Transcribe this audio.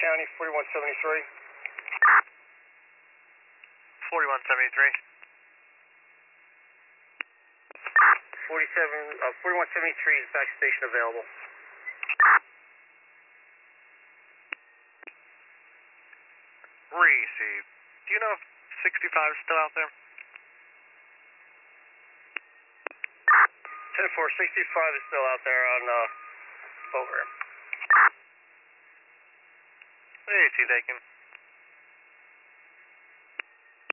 County, 4173. 4173. 4173 is back station available. Receive. Do you know if 65 is still out there? 10-4, 65 is still out there on over. AC taken.